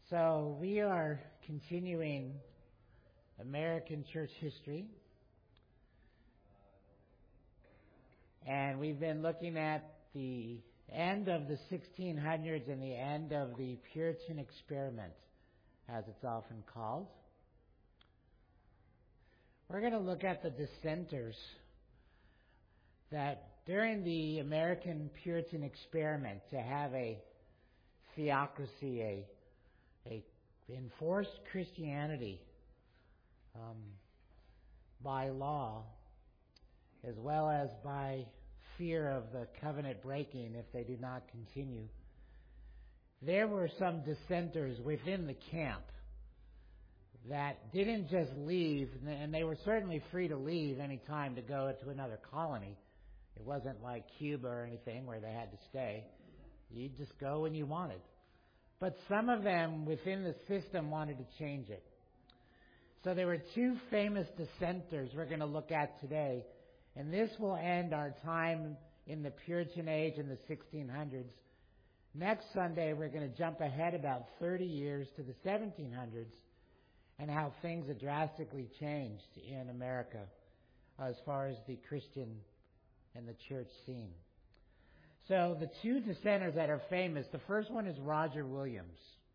So we are continuing American church history, and we've been looking at the end of the 1600s and the end of the Puritan experiment, as it's often called. We're going to look at the dissenters that during the American Puritan experiment to have a theocracy, a enforced Christianity by law, as well as by fear of the covenant breaking if they do not continue. There were some dissenters within the camp that didn't just leave, and they were certainly free to leave any time to go to another colony. It wasn't like Cuba or anything where they had to stay. You'd just go when you wanted. But some of them within the system wanted to change it. So there were two famous dissenters we're going to look at today, and this will end our time in the Puritan age in the 1600s. Next Sunday, we're going to jump ahead about 30 years to the 1700s and how things have drastically changed in America as far as the Christian and the church scene. So the two dissenters that are famous, the first one is Roger Williams.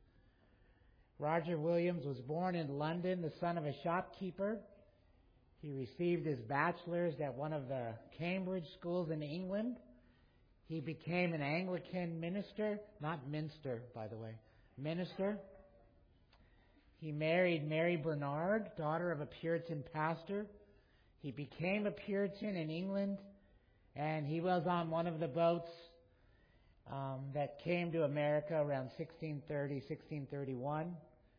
Roger Williams was born in London, the son of a shopkeeper. He received his bachelor's at one of the Cambridge schools in England. He became an Anglican minister, not minster, by the way, minister. He married Mary Bernard, daughter of a Puritan pastor. He became a Puritan in England, and he was on one of the boats that came to America around 1630, 1631.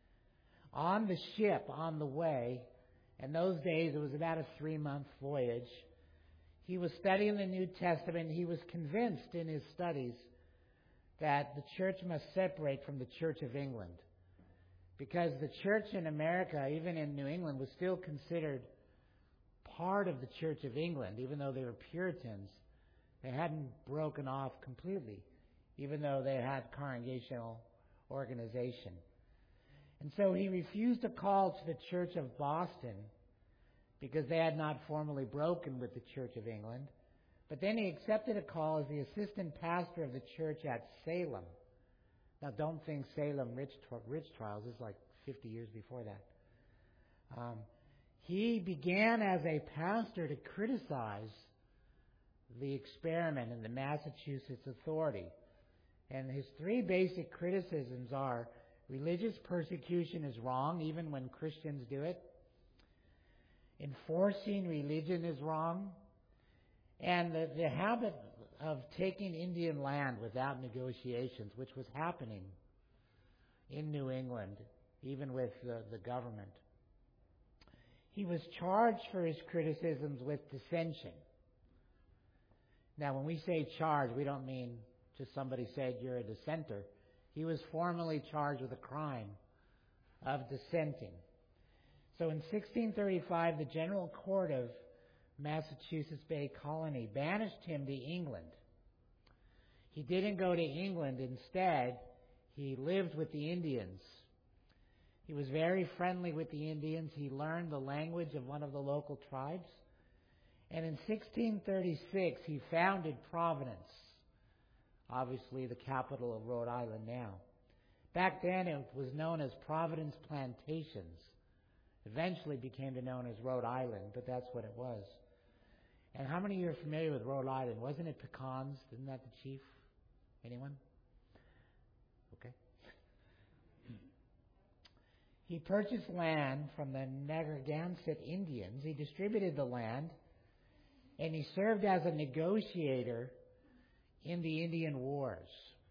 On the ship, on the way, in those days it was about a 3-month voyage, he was studying the New Testament. He was convinced in his studies that the church must separate from the Church of England, because the church in America, even in New England, was still considered part of the Church of England, even though they were Puritans. They hadn't broken off completely, even though they had congregational organization. And so he refused a call to the Church of Boston because they had not formally broken with the Church of England. But then he accepted a call as the assistant pastor of the church at Salem. Now, don't think Salem witch trials. This is like 50 years before that. He began as a pastor to criticize the experiment and the Massachusetts Authority. And his three basic criticisms are: religious persecution is wrong even when Christians do it. Enforcing religion is wrong. And the habit of taking Indian land without negotiations, which was happening in New England, even with the government. He was charged for his criticisms with dissension. Now, when we say charged, we don't mean just somebody said you're a dissenter. He was formally charged with a crime of dissenting. So in 1635, the General Court of Massachusetts Bay Colony banished him to England. He didn't go to England. Instead, he lived with the Indians. He was very friendly with the Indians. He learned the language of one of the local tribes. And in 1636, he founded Providence, obviously the capital of Rhode Island now. Back then, it was known as Providence Plantations. Eventually became known as Rhode Island, but that's what it was. And how many of you are familiar with Rhode Island? Wasn't it pecans? Isn't that the chief? Anyone? Okay. He purchased land from the Narragansett Indians. He distributed the land, and he served as a negotiator in the Indian Wars.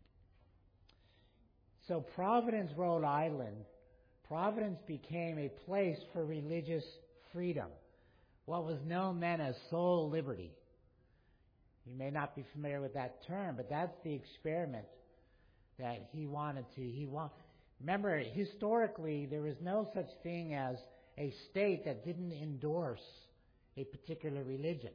So Providence, Rhode Island, Providence became a place for religious freedom, what was known then as soul liberty. You may not be familiar with that term, but that's the experiment that he wanted to. Remember, historically, there was no such thing as a state that didn't endorse a particular religion.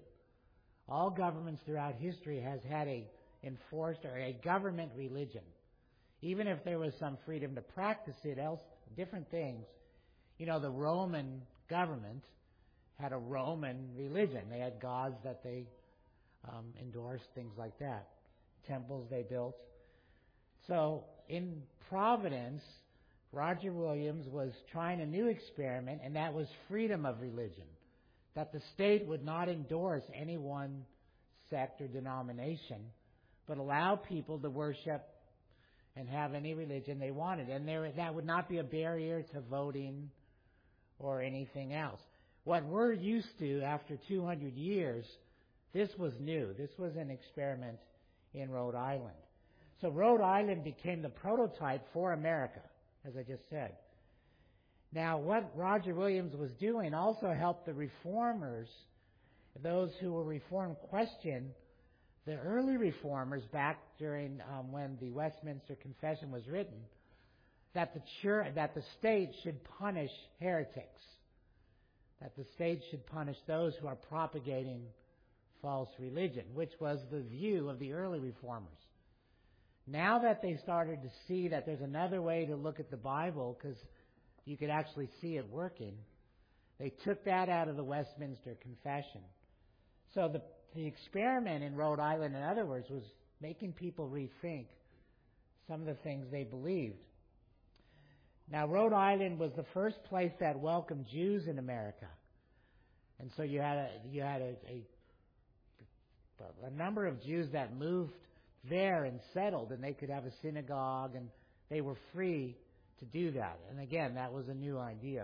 All governments throughout history has had a enforced or a government religion. even if there was some freedom to practice it, different things. You know, the Roman government had a Roman religion. They had gods that they endorsed, things like that. Temples they built. So in Providence, Roger Williams was trying a new experiment, and that was freedom of religion. That the state would not endorse any one sect or denomination, but allow people to worship and have any religion they wanted. And that would not be a barrier to voting or anything else. What we're used to after 200 years, this was new. This was an experiment in Rhode Island. So Rhode Island became the prototype for America, as I just said. Now, what Roger Williams was doing also helped the reformers, those who were reformed, question the early reformers back during when the Westminster Confession was written, that the state should punish heretics, that the state should punish those who are propagating false religion, which was the view of the early reformers. Now that they started to see that there's another way to look at the Bible, because you could actually see it working, they took that out of the Westminster Confession. So the experiment in Rhode Island, in other words, was making people rethink some of the things they believed. Now, Rhode Island was the first place that welcomed Jews in America. And so you had a number of Jews that moved there and settled, and they could have a synagogue, and they were free to do that. And again, that was a new idea.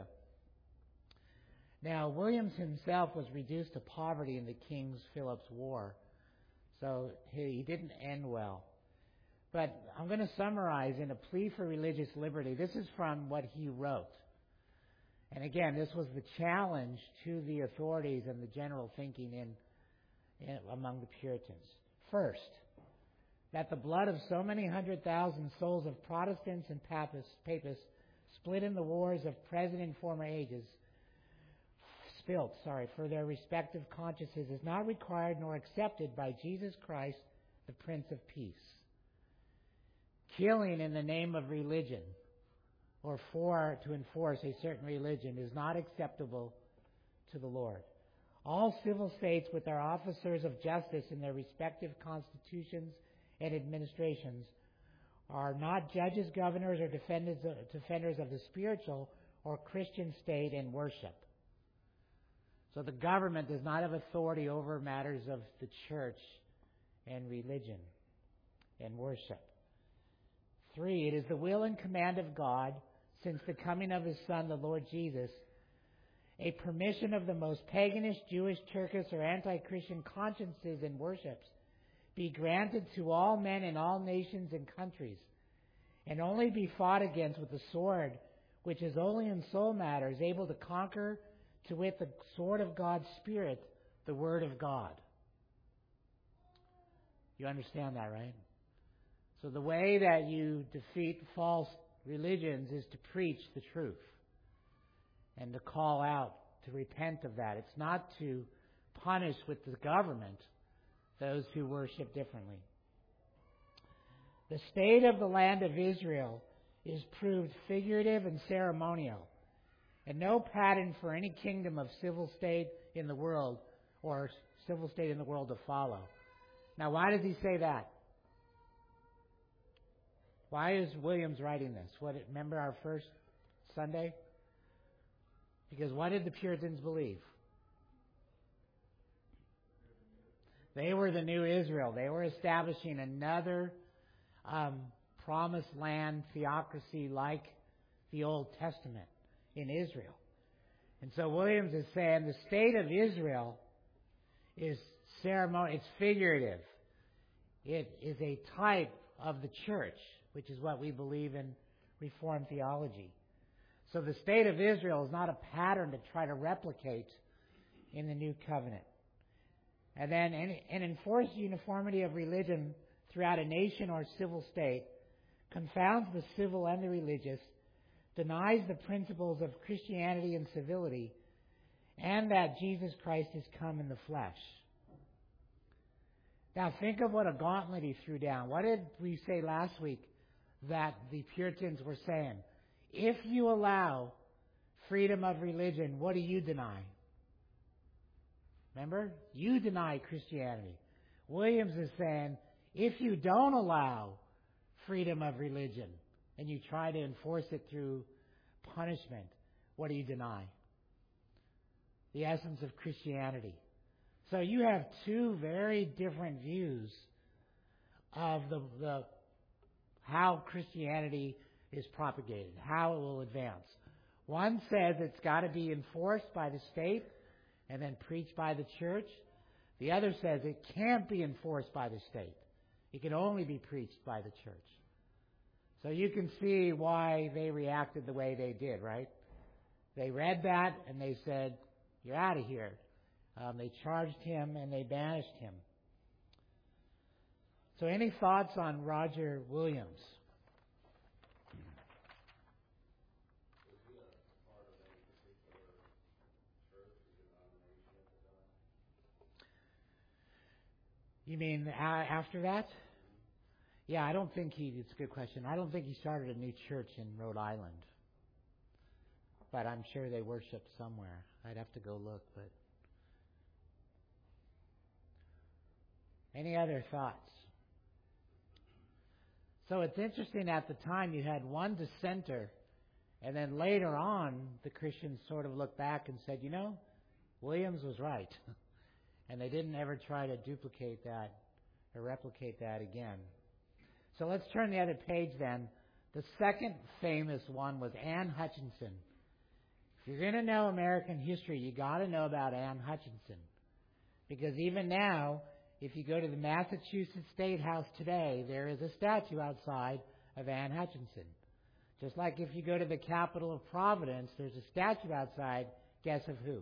Now, Williams himself was reduced to poverty in the King Philip's War, so he didn't end well. But I'm going to summarize in A Plea for Religious Liberty. This is from what he wrote. And again, this was the challenge to the authorities and the general thinking among the Puritans. First, that the blood of so many 100,000 souls of Protestants and Papists split in the wars of present and former ages, for their respective consciences is not required nor accepted by Jesus Christ, the Prince of Peace. Killing in the name of religion or to enforce a certain religion is not acceptable to the Lord. All civil states with their officers of justice in their respective constitutions and administrations are not judges, governors, or defenders of the spiritual or Christian state and worship. So the government does not have authority over matters of the church and religion and worship. 3, it is the will and command of God, since the coming of His Son, the Lord Jesus, a permission of the most paganish, Jewish, Turkish, or anti-Christian consciences and worships be granted to all men in all nations and countries, and only be fought against with the sword, which is only in soul matters able to conquer, to wit, the sword of God's Spirit, the Word of God. You understand that, right? So the way that you defeat false religions is to preach the truth and to call out, to repent of that. It's not to punish with the government those who worship differently. The state of the land of Israel is proved figurative and ceremonial, and no pattern for any kingdom of civil state in the world or civil state in the world to follow. Now, why does he say that? Why is Williams writing this? Remember our first Sunday? Because what did the Puritans believe? They were the new Israel. They were establishing another promised land theocracy like the Old Testament in Israel. And so Williams is saying the state of Israel is ceremonial, it's figurative. It is a type of the church, which is what we believe in Reformed theology. So the state of Israel is not a pattern to try to replicate in the new covenant. And then an enforced uniformity of religion throughout a nation or civil state confounds the civil and the religious, denies the principles of Christianity and civility, and that Jesus Christ has come in the flesh. Now think of what a gauntlet he threw down. What did we say last week? that the Puritans were saying, if you allow freedom of religion, what do you deny? Remember? You deny Christianity. Williams is saying, if you don't allow freedom of religion and you try to enforce it through punishment, what do you deny? The essence of Christianity. So you have two very different views of the how Christianity is propagated, how it will advance. One says it's got to be enforced by the state and then preached by the church. The other says it can't be enforced by the state. It can only be preached by the church. So you can see why they reacted the way they did, right? They read that and they said, you're out of here. They charged him and they banished him. So any thoughts on Roger Williams? You mean after that? Yeah, I don't think it's a good question. I don't think he started a new church in Rhode Island. But I'm sure they worshiped somewhere. I'd have to go look, but. Any other thoughts? So it's interesting, at the time you had one dissenter, and then later on the Christians sort of looked back and said, Williams was right. And they didn't ever try to duplicate that or replicate that again. So let's turn the other page then. The second famous one was Anne Hutchinson. If you're going to know American history, you got to know about Anne Hutchinson. Because even now, if you go to the Massachusetts State House today, there is a statue outside of Anne Hutchinson. Just like if you go to the Capitol of Providence, there's a statue outside, guess of who?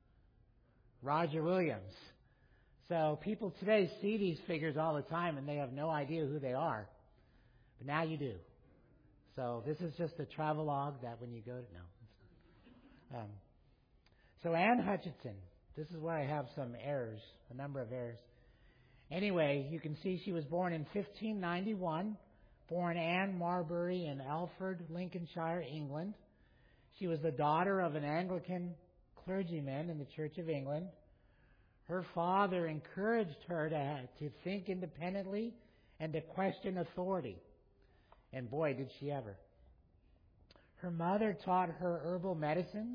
Roger Williams. So people today see these figures all the time and they have no idea who they are. But now you do. So this is just a travelogue that when you go to know. So Anne Hutchinson, this is where I have some errors, a number of errors. Anyway, you can see she was born in 1591, born Anne Marbury in Alford, Lincolnshire, England. She was the daughter of an Anglican clergyman in the Church of England. Her father encouraged her to think independently and to question authority. And boy, did she ever. Her mother taught her herbal medicines.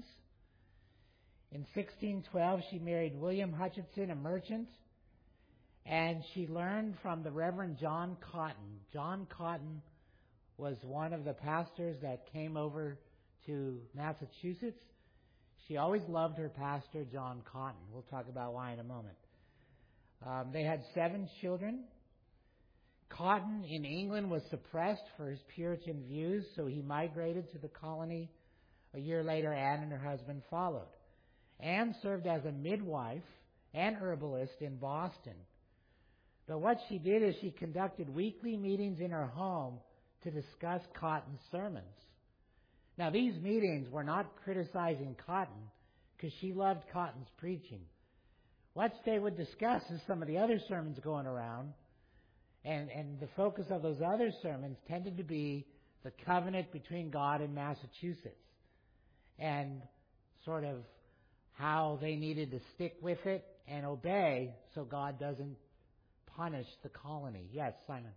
In 1612, she married William Hutchinson, a merchant, and she learned from the Reverend John Cotton. John Cotton was one of the pastors that came over to Massachusetts. She always loved her pastor, John Cotton. We'll talk about why in a moment. They had 7 children. Cotton in England was suppressed for his Puritan views, so he migrated to the colony. A year later, Anne and her husband followed. Anne served as a midwife and herbalist in Boston. But what she did is she conducted weekly meetings in her home to discuss Cotton's sermons. Now, these meetings were not criticizing Cotton because she loved Cotton's preaching. What they would discuss is some of the other sermons going around, and the focus of those other sermons tended to be the covenant between God and Massachusetts and sort of how they needed to stick with it and obey so God doesn't punish the colony. Yes, Simon.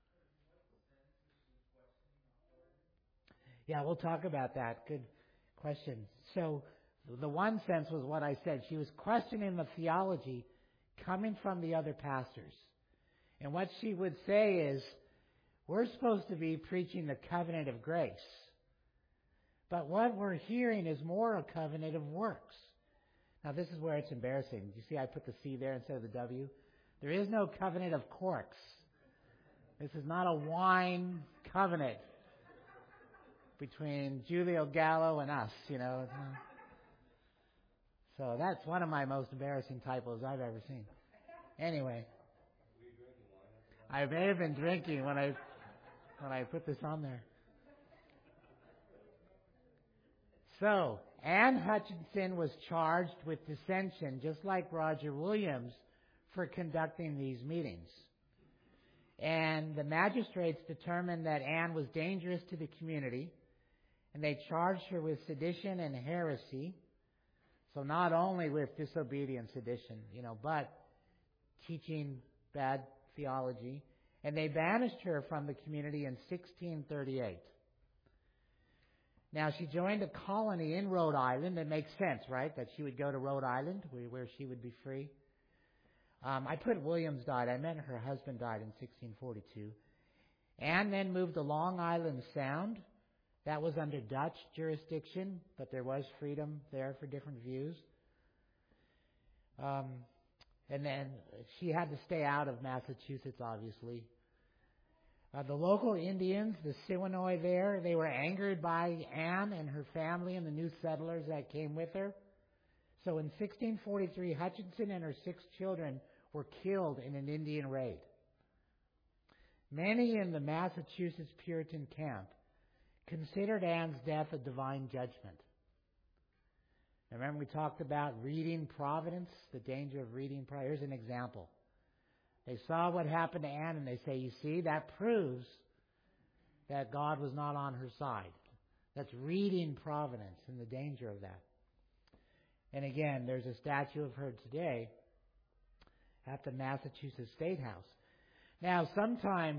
Yeah, we'll talk about that. Good question. So the one sense was what I said. She was questioning the theology coming from the other pastors. And what she would say is, we're supposed to be preaching the covenant of grace. But what we're hearing is more a covenant of works. Now, this is where it's embarrassing. You see I put the C there instead of the W? There is no covenant of corks. This is not a wine covenant between Julio Gallo and us, So that's one of my most embarrassing typos I've ever seen. Anyway, I may have been drinking when I put this on there. So, Anne Hutchinson was charged with dissension, just like Roger Williams, for conducting these meetings. And the magistrates determined that Anne was dangerous to the community, and they charged her with sedition and heresy. So not only with disobedient sedition, but teaching bad theology. And they banished her from the community in 1638. Now, she joined a colony in Rhode Island. It makes sense, right, that she would go to Rhode Island where she would be free. I put Williams died. I meant her husband died in 1642. Anne then moved to Long Island Sound. That was under Dutch jurisdiction, but there was freedom there for different views. And then she had to stay out of Massachusetts, obviously. The local Indians, the Siwanoy there, they were angered by Anne and her family and the new settlers that came with her. So in 1643, Hutchinson and her 6 children were killed in an Indian raid. Many in the Massachusetts Puritan camp considered Anne's death a divine judgment. Remember we talked about reading providence, the danger of reading providence. Here's an example. They saw what happened to Anne and they say, you see, that proves that God was not on her side. That's reading providence and the danger of that. And again, there's a statue of her today at the Massachusetts State House. Now, sometimes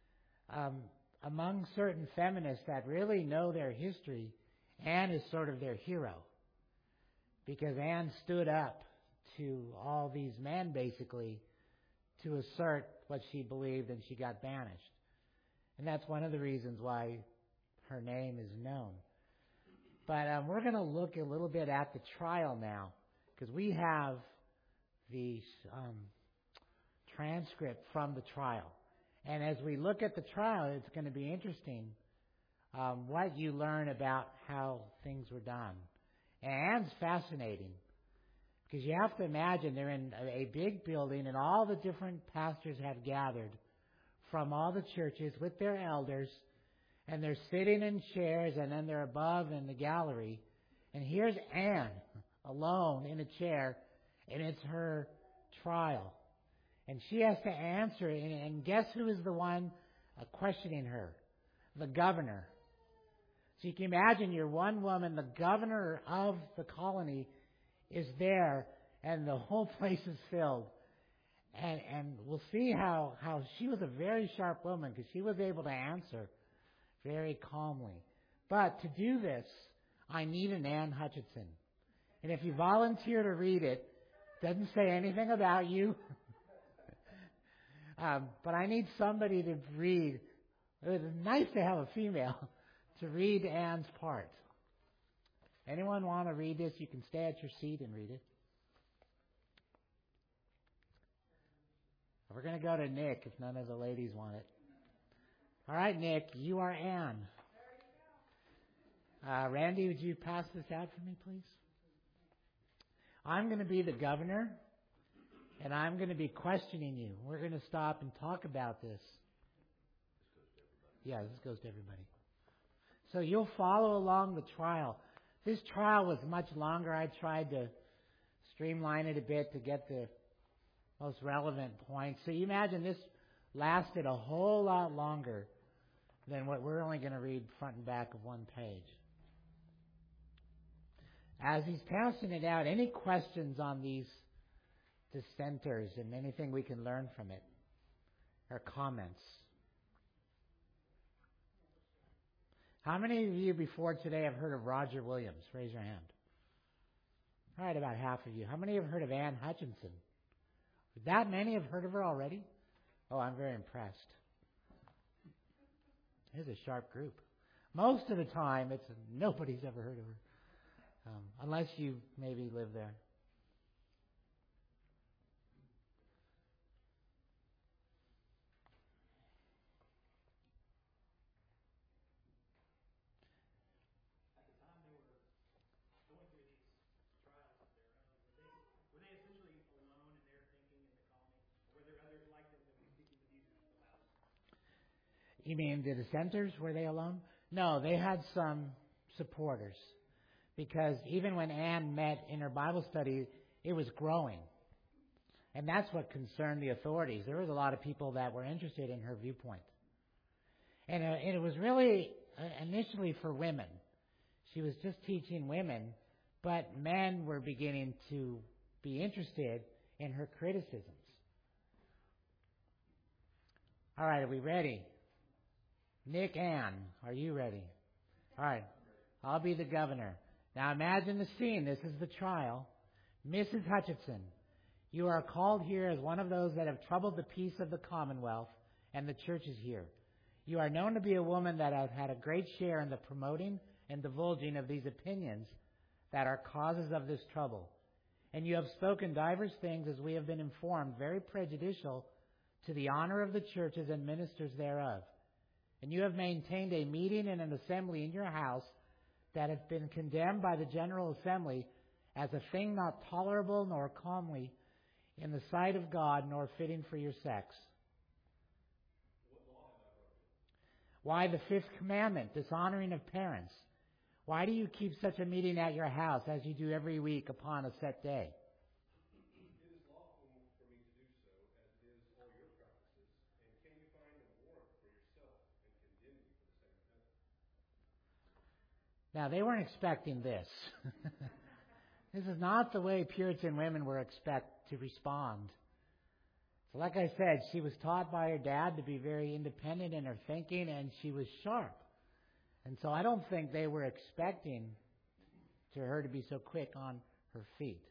among certain feminists that really know their history, Anne is sort of their hero. Because Anne stood up to all these men, basically, to assert what she believed, and she got banished. And that's one of the reasons why her name is known. But we're going to look a little bit at the trial now, because we have the transcript from the trial. And as we look at the trial, it's going to be interesting what you learn about how things were done. And Anne's fascinating, because you have to imagine they're in a big building and all the different pastors have gathered from all the churches with their elders, and they're sitting in chairs, and then they're above in the gallery. And here's Anne alone in a chair, and it's her trial. And she has to answer, and guess who is the one questioning her? The governor. So you can imagine you're one woman, the governor of the colony is there, and the whole place is filled. And we'll see how she was a very sharp woman, because she was able to answer very calmly. But to do this, I need an Anne Hutchinson. And if you volunteer to read it, it doesn't say anything about you. But I need somebody to read. It's nice to have a female to read Anne's part. Anyone want to read this? You can stay at your seat and read it. We're going to go to Nick if none of the ladies want it. All right, Nick, you are Anne. Randy, would you pass this out for me, please? I'm going to be the governor, and I'm going to be questioning you. We're going to stop and talk about this. Yeah, this goes to everybody. So you'll follow along the trial. This trial was much longer. I tried to streamline it a bit to get the most relevant points. So you imagine this lasted a whole lot longer than what we're only going to read front and back of one page. As he's passing it out, any questions on these dissenters and anything we can learn from it, or comments? How many of you before today have heard of Roger Williams? Raise your hand. All right, about half of you. How many have heard of Anne Hutchinson? That many have heard of her already? Oh, I'm very impressed. Here's a sharp group. Most of the time, nobody's ever heard of her, unless you maybe live there. You mean the dissenters? Were they alone? No, they had some supporters. Because even when Anne met in her Bible study, it was growing. And that's what concerned the authorities. There was a lot of people that were interested in her viewpoint. And it was really initially for women. She was just teaching women, but men were beginning to be interested in her criticisms. All right, are we ready? Nick, Ann, are you ready? All right, I'll be the governor. Now imagine the scene. This is the trial. Mrs. Hutchinson, you are called here as one of those that have troubled the peace of the Commonwealth and the churches here. You are known to be a woman that has had a great share in the promoting and divulging of these opinions that are causes of this trouble. And you have spoken divers things, as we have been informed, very prejudicial to the honor of the churches and ministers thereof. And you have maintained a meeting and an assembly in your house that has been condemned by the General Assembly as a thing not tolerable nor comely in the sight of God, nor fitting for your sex. Why the fifth commandment, dishonoring of parents? Why do you keep such a meeting at your house as you do every week upon a set day? It is lawful for me to do so, as it is all your practices. And can you find a warrant for yourself and condemn me for the same offense? Now, they weren't expecting this. This is not the way Puritan women were expected to respond. So like I said, she was taught by her dad to be very independent in her thinking, and she was sharp. And so I don't think they were expecting to her to be so quick on her feet.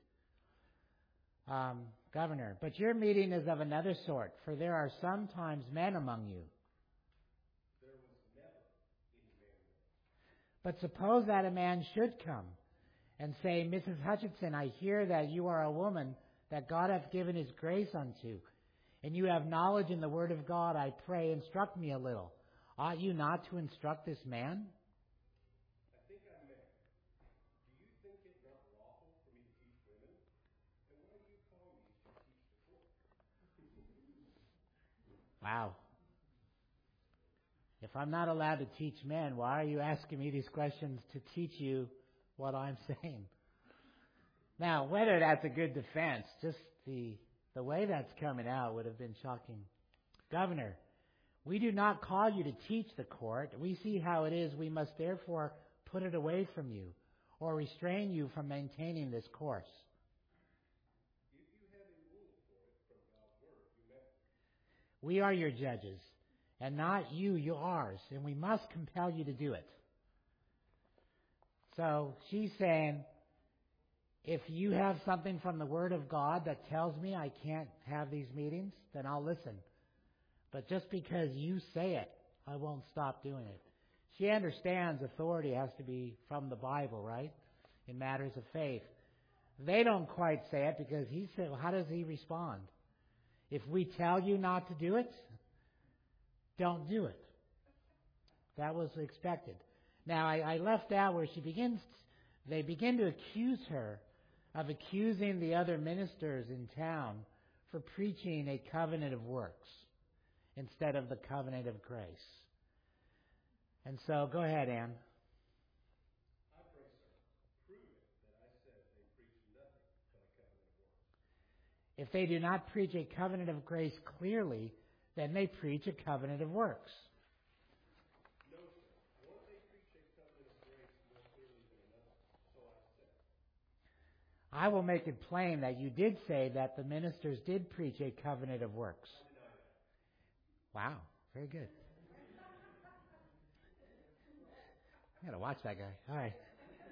Governor, but your meeting is of another sort, for there are sometimes men among you. There was never any man. But suppose that a man should come and say, Mrs. Hutchinson, I hear that you are a woman that God hath given his grace unto, and you have knowledge in the word of God. I pray, instruct me a little. Ought you not to instruct this man? I think I may. Do you think it not lawful for me to teach women? And why do you call me to teach the court? Wow. If I'm not allowed to teach men, why are you asking me these questions to teach you what I'm saying? Now, whether that's a good defense, just the way that's coming out would have been shocking. Governor, we do not call you to teach the court. We see how it is. We must therefore put it away from you or restrain you from maintaining this course. If you have a rule for it from God's word, you may. We are your judges, and not you ours, and we must compel you to do it. So she's saying, if you have something from the Word of God that tells me I can't have these meetings, then I'll listen. But just because you say it, I won't stop doing it. She understands authority has to be from the Bible, right? In matters of faith. They don't quite say it because he said, well, how does he respond? If we tell you not to do it, don't do it. That was expected. Now, I left out where they begin to accuse her of accusing the other ministers in town for preaching a covenant of works instead of the covenant of grace. And so, go ahead, Ann. I pray, sir, prove it that I said they preach nothing but a covenant of works. If they do not preach a covenant of grace clearly, then they preach a covenant of works. No, sir. One they preach a covenant of grace more clearly than another. So I said. I will make it plain that you did say that the ministers did preach a covenant of works. I deny that. Wow, very good. I gotta watch that guy. All right.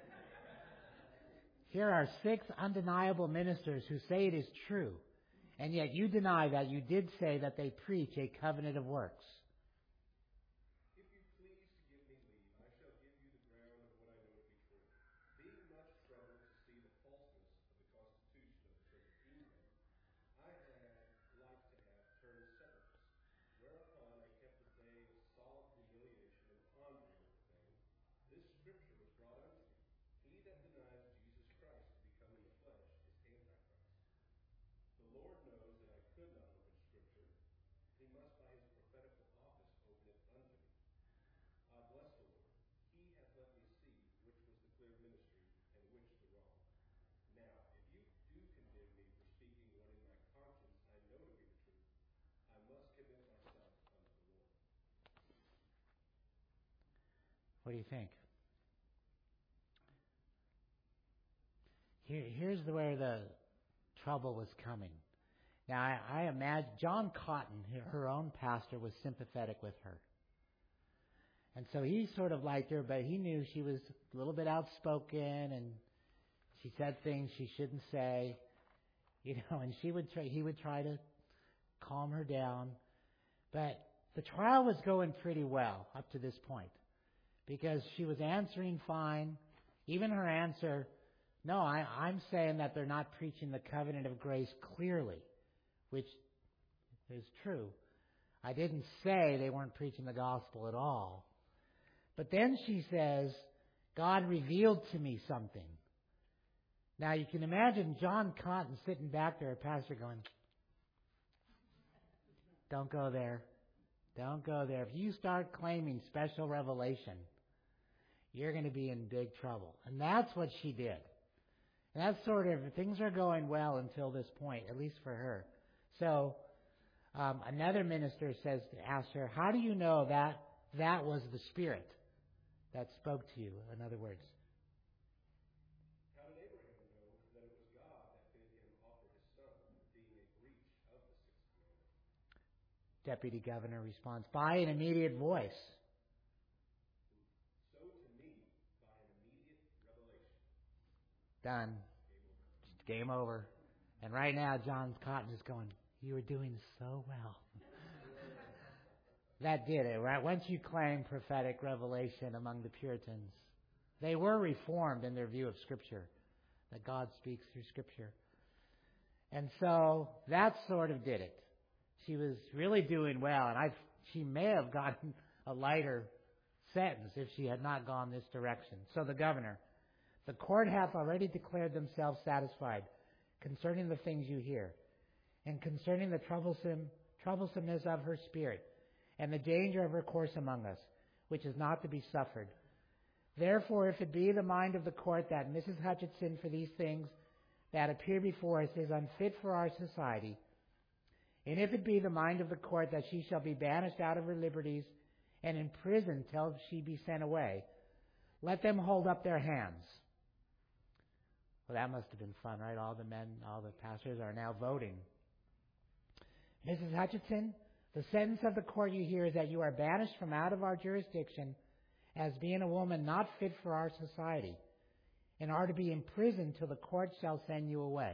Here are 6 undeniable ministers who say it is true, and yet you deny that you did say that they preach a covenant of works. If you please to give me leave, I shall give you the ground of what I know to be true. Being much troubled to see the falseness of the constitution of the Church of England, I had like to have turned separatist, whereupon I kept a day of solemn humiliation and pondering of the thing. This scripture was brought unto me. He that denies Jesus Christ to become in the flesh is Antichrist. The Lord knows that I could not open scripture. He must by his prophetical What do you think? Here's where the trouble was coming. Now, I imagine John Cotton, her own pastor, was sympathetic with her. And so he sort of liked her, but he knew she was a little bit outspoken and she said things she shouldn't say, and he would try to calm her down. But the trial was going pretty well up to this point because she was answering fine. Even her answer, no, I'm saying that they're not preaching the covenant of grace clearly, which is true. I didn't say they weren't preaching the gospel at all. But then she says, God revealed to me something. Now you can imagine John Cotton sitting back there, a pastor going, don't go there. Don't go there. If you start claiming special revelation, you're going to be in big trouble. And that's what she did. And that's sort of, things are going well until this point, at least for her. So another minister asked her, how do you know that was the Spirit that spoke to you? In other words, how did Abraham know that it was God that bid him offer his son, being a breach of the sixth commandment? Deputy Governor responds, by an immediate voice. So to me, by an immediate revelation. Done. Game over. And right now, John Cotton is going, you were doing so well. That did it, right? Once you claim prophetic revelation among the Puritans, they were reformed in their view of Scripture, that God speaks through Scripture. And so that sort of did it. She was really doing well, and she may have gotten a lighter sentence if she had not gone this direction. So the governor, the court hath already declared themselves satisfied concerning the things you hear, and concerning the troublesomeness of her spirit, and the danger of her course among us, which is not to be suffered. Therefore, if it be the mind of the court that Mrs. Hutchinson for these things that appear before us is unfit for our society, and if it be the mind of the court that she shall be banished out of her liberties and imprisoned till she be sent away, let them hold up their hands. Well, that must have been fun, right? All the pastors are now voting. Mrs. Hutchinson, the sentence of the court you hear is that you are banished from out of our jurisdiction as being a woman not fit for our society, and are to be imprisoned till the court shall send you away.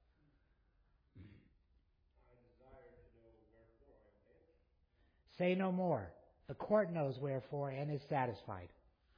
Say no more. The court knows wherefore and is satisfied.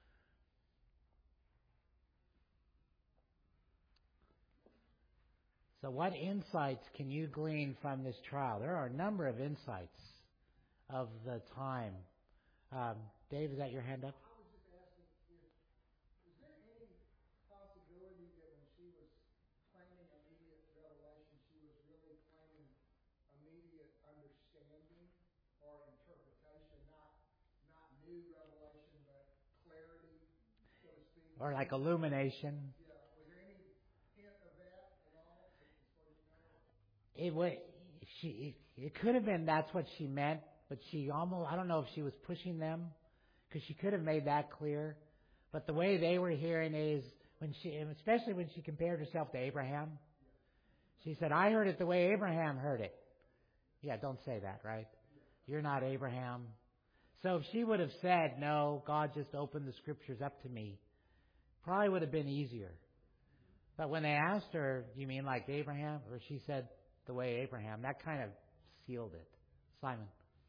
So what insights can you glean from this trial? There are a number of insights of the time. Dave, is that your hand up? I was just asking, is there any possibility that when she was claiming immediate revelation, she was really claiming immediate understanding or interpretation, not new revelation, but clarity, so to speak? Or like illumination? Yeah. Was there any hint of that at all, as far as you know? It could have been that's what she meant, but she almost, I don't know if she was pushing them, because she could have made that clear. But the way they were hearing is, especially when she compared herself to Abraham, she said, I heard it the way Abraham heard it. Yeah, don't say that, right? You're not Abraham. So if she would have said, no, God just opened the Scriptures up to me, probably would have been easier. But when they asked her, do you mean like Abraham? Or she said, the way Abraham, that kind of sealed it. Simon.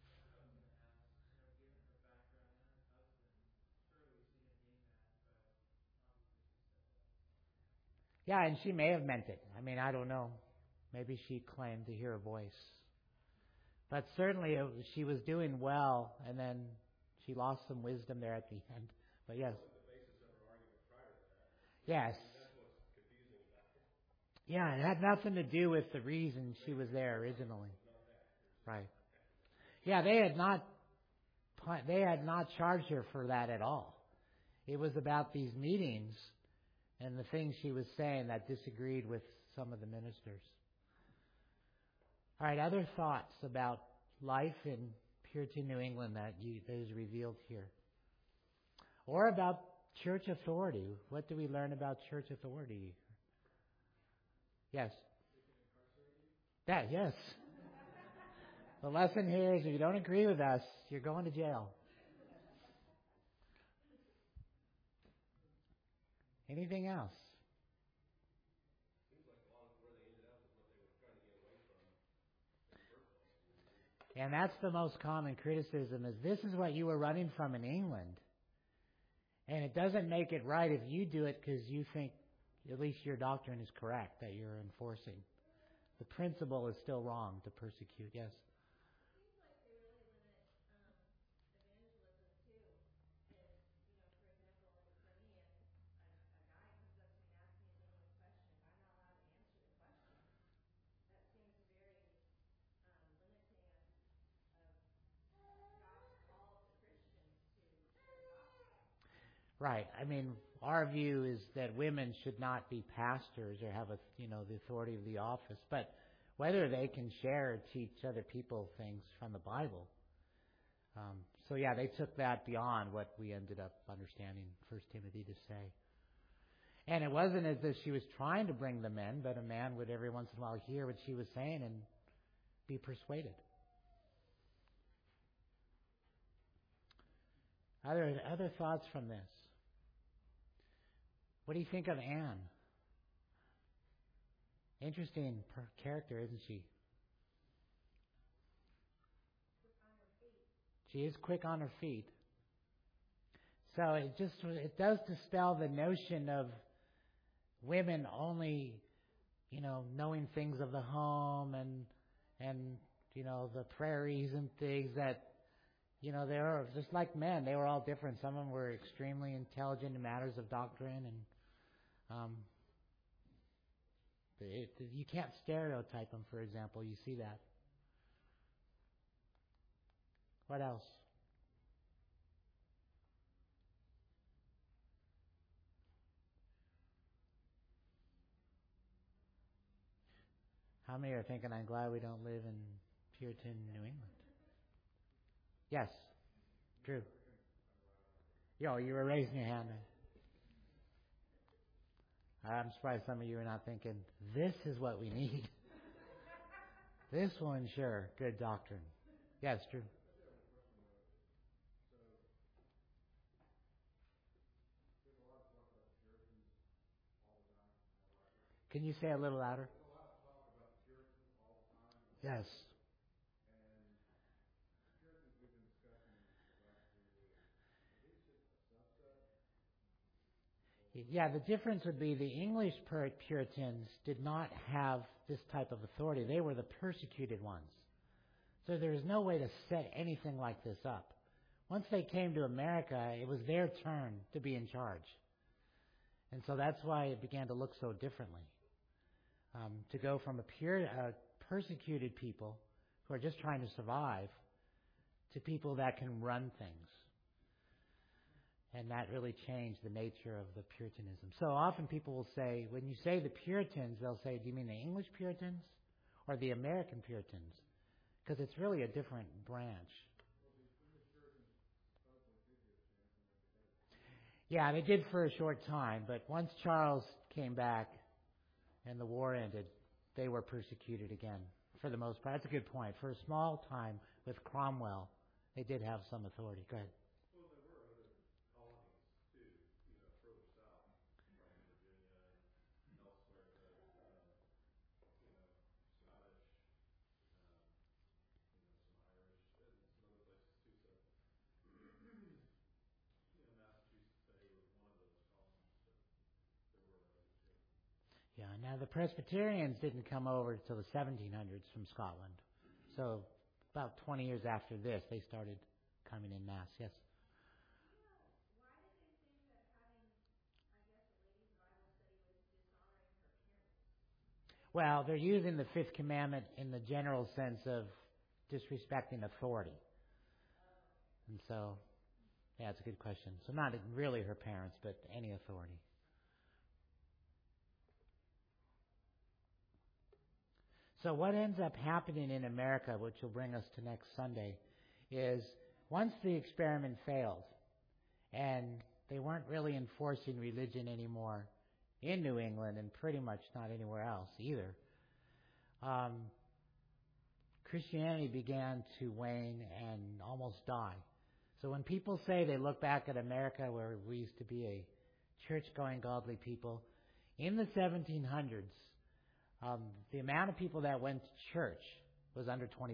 Yeah, and she may have meant it. I mean, I don't know. Maybe she claimed to hear a voice. But certainly she was doing well, and then she lost some wisdom there at the end. But yes. The basis of her argument prior to that. Yes. That's what's confusing about it. Yeah, it had nothing to do with the reason she was there originally. Right. Yeah, they had not charged her for that at all. It was about these meetings and the things she was saying that disagreed with some of the ministers. All right, other thoughts about life in Puritan New England that is revealed here? Or about church authority. What do we learn about church authority? Yes. That, yes. The lesson here is if you don't agree with us, you're going to jail. Anything else? Seems like a lot of where they ended up is what they were trying to get away from in the first place. And that's the most common criticism is this is what you were running from in England. And it doesn't make it right if you do it because you think at least your doctrine is correct that you're enforcing. The principle is still wrong to persecute. Yes? Right. I mean, our view is that women should not be pastors or have the authority of the office, but whether they can share or teach other people things from the Bible. So yeah, they took that beyond what we ended up understanding 1 Timothy to say. And it wasn't as if she was trying to bring them in, but a man would every once in a while hear what she was saying and be persuaded. Other thoughts from this? What do you think of Anne? Interesting character, isn't she? She is quick on her feet. So it does dispel the notion of women only, knowing things of the home and the prairies and things that, they were just like men. They were all different. Some of them were extremely intelligent in matters of doctrine and you can't stereotype them, for example. You see that. What else? How many are thinking, I'm glad we don't live in Puritan New England? Yes. Drew. You were raising your hand. I'm surprised some of you are not thinking, this is what we need. This will ensure good doctrine. Yes, Drew. Can you say a little louder? Yes. Yeah, the difference would be the English Puritans did not have this type of authority. They were the persecuted ones. So there was no way to set anything like this up. Once they came to America, it was their turn to be in charge. And so that's why it began to look so differently. To go from a persecuted people who are just trying to survive to people that can run things. And that really changed the nature of the Puritanism. So often people will say, when you say the Puritans, they'll say, do you mean the English Puritans or the American Puritans? Because it's really a different branch. Yeah, they did for a short time, but once Charles came back and the war ended, they were persecuted again for the most part. That's a good point. For a small time with Cromwell, they did have some authority. Go ahead. Yeah, now the Presbyterians didn't come over until the 1700s from Scotland. So about 20 years after this, they started coming in mass. Yes? Well, they're using the Fifth Commandment in the general sense of disrespecting authority. And so, yeah, it's a good question. So not really her parents, but any authority. So what ends up happening in America, which will bring us to next Sunday, is once the experiment failed and they weren't really enforcing religion anymore in New England, and pretty much not anywhere else either. Christianity began to wane and almost die. So when people say they look back at America, where we used to be a church-going, godly people, in the 1700s, the amount of people that went to church was under 20%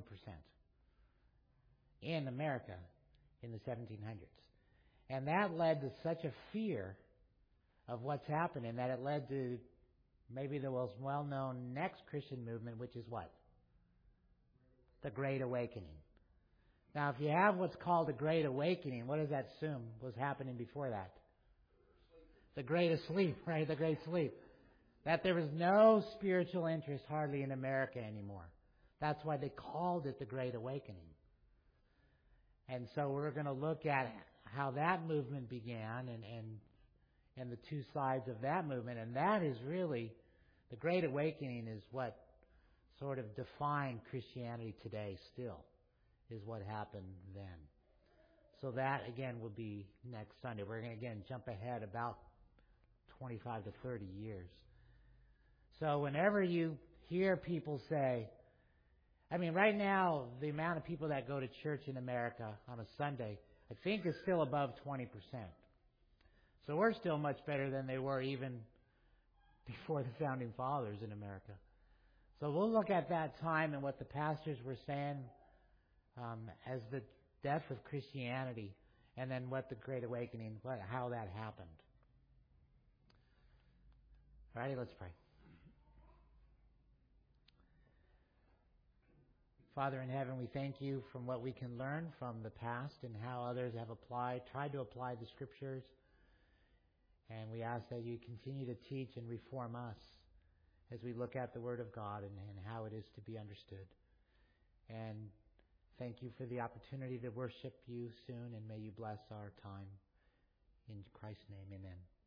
in America in the 1700s. And that led to such a fear of what's happening that it led to maybe the most well-known next Christian movement, which is what? The Great Awakening. Now, if you have what's called the Great Awakening, what does that assume was happening before that? The Great Sleep, right? The Great Sleep. That there was no spiritual interest hardly in America anymore. That's why they called it the Great Awakening. And so we're going to look at how that movement began and the two sides of that movement. And that is really, the Great Awakening is what sort of defined Christianity today still, is what happened then. So that, again, will be next Sunday. We're going to, again, jump ahead about 25 to 30 years. So whenever you hear people say, I mean, right now, the amount of people that go to church in America on a Sunday, I think is still above 20%. So we're still much better than they were even before the Founding Fathers in America. So we'll look at that time and what the pastors were saying as the death of Christianity, and then what the Great Awakening, how that happened. All righty, let's pray. Father in heaven, we thank you from what we can learn from the past and how others have tried to apply the Scriptures. And we ask that you continue to teach and reform us as we look at the Word of God and how it is to be understood. And thank you for the opportunity to worship you soon, and may you bless our time. In Christ's name, amen.